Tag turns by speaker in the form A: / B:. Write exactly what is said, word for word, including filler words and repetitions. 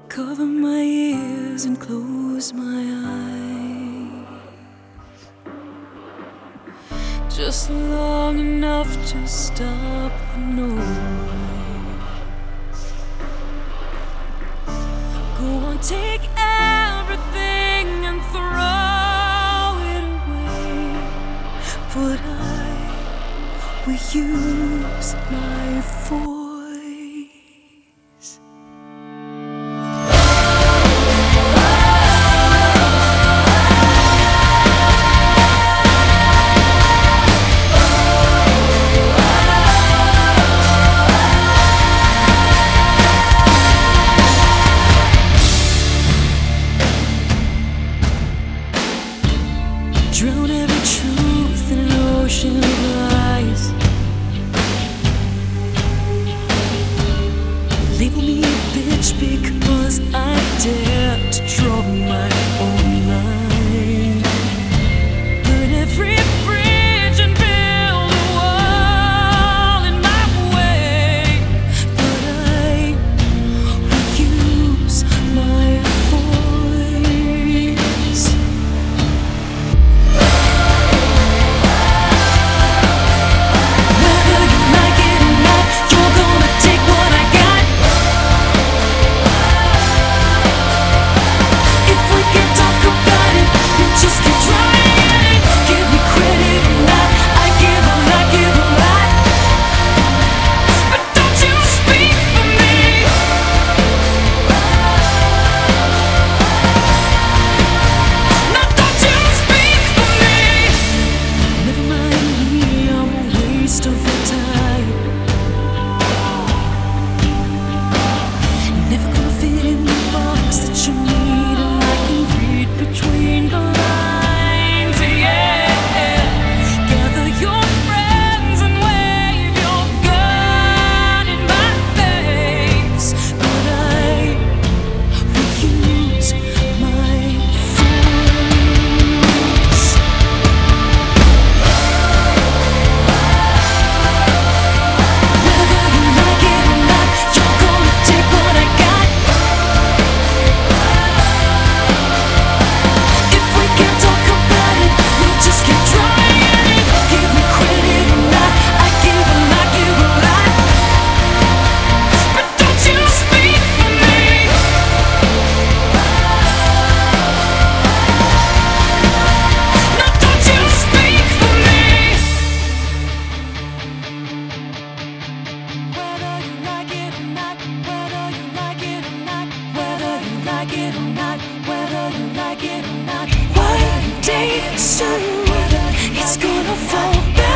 A: Cover my ears and close my eyes, just long enough to stop the noise. Go on, take everything and throw it away, but I will use my voice. Drown every truth in an ocean of lies. Label me a bitch because I dare to draw my own line. Burn every bridge and build a wall in my way, but I will use my voice. One day soon, it's gonna fall back.